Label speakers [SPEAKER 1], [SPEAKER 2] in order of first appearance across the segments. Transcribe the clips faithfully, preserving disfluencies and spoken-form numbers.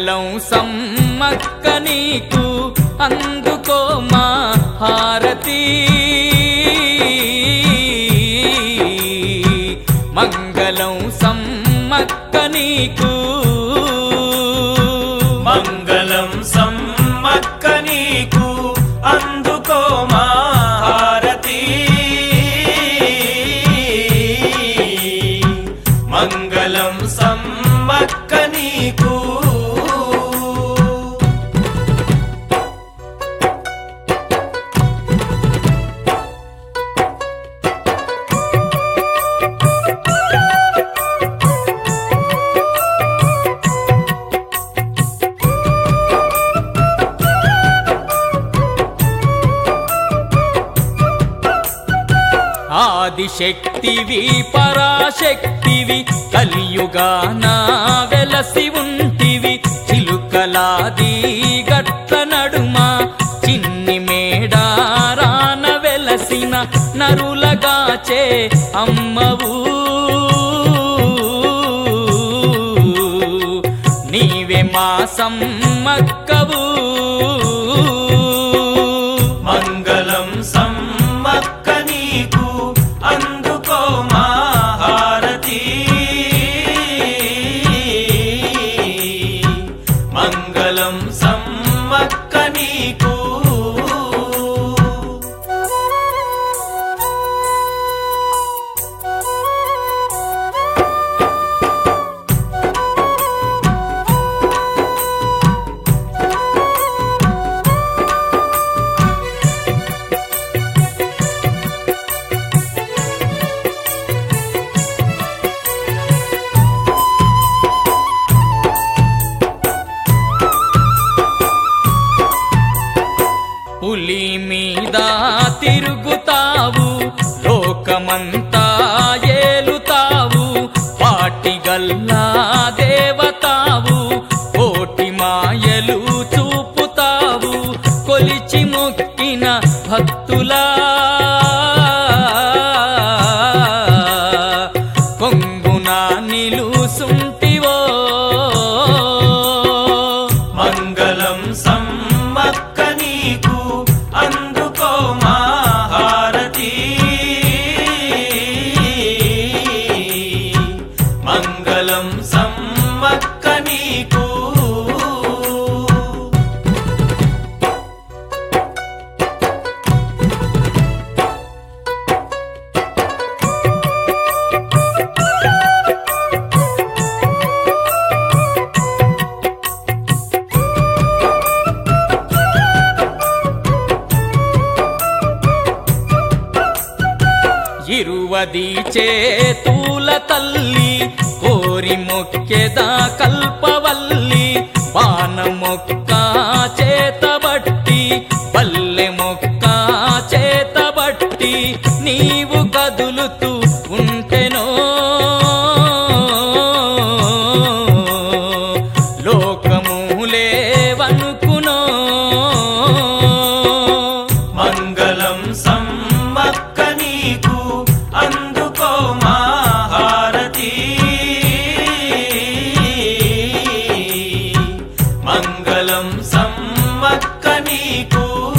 [SPEAKER 1] మంగళం సమ్మక్క నీకు అందుకో మా హారతి మంగళం సమ్మక్క నీకు
[SPEAKER 2] మంగళం సమ్మక్క నీకు అందుకో మా హారతి మంగళం సమ్మక్క నీకు
[SPEAKER 1] ఆదిశక్తివి పరాశక్తివి కలియుగాన వెలసి ఉంటివి చిలుకలాది గట్ల నడుమ చిన్ని మేడారాన వెలసిన నరులగాచే అమ్మవు నీవే మా సమ్మక్కవు
[SPEAKER 2] మంగళం సమ్మక్క నీకు అందుకో మా హారతి మంగళం సమ్మక్క నీకు
[SPEAKER 1] పులి మీద తిరుగుతావు లోకమంతా ఏలుతావు పాటిగల్లా దేవతావు కోటి మాయలు చూపుతావు కొలిచి మొక్కిన భక్తులా కొంగున నిలుసుంటివో
[SPEAKER 2] మంగళం సమ్మక్క నీకు అందుకో మా హారతి మంగళం సమ్మక్క నీకు
[SPEAKER 1] ఇరువది చేతుల తల్లి కోరి మొక్కెదా కల్పవల్లి పాన మొక్క చేతబట్టి పల్లె మొక్క చేతబట్టి నీవు కదులుతూ ఉంటెనో లోకములే వనుకునో
[SPEAKER 2] మంగళం సమ్మక్క నీకు అందుకో మా హారతి మంగళం సమ్మక్క నీకు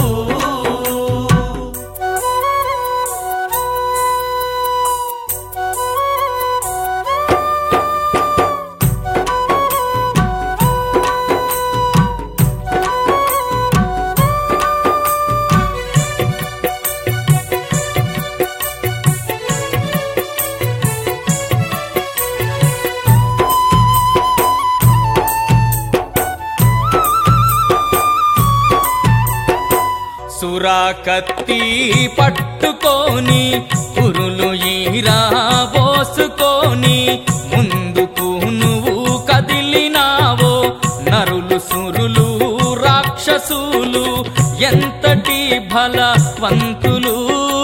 [SPEAKER 1] సురాకత్తి పట్టుకొని పురులు ఈరా పోసుకొని ముందుకు నువ్వు కదిలినావో నరులు సురులు రాక్షసులు ఎంతటి బలవంతులు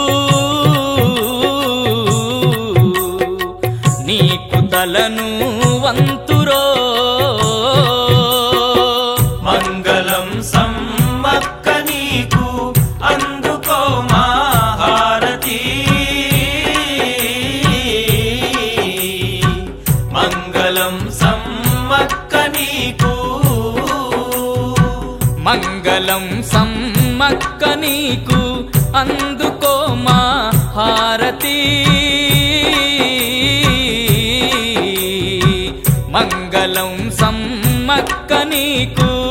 [SPEAKER 1] నీకు తలను వంతురో
[SPEAKER 2] మంగళం సమ్మక్క నీకు అందుకో మా హారతి మంగళం సమ్మక్క నీకు
[SPEAKER 1] మంగళం సమ్మక్క నీకు అందుకో మా హారతి మంగళం సమ్మక్క నీకు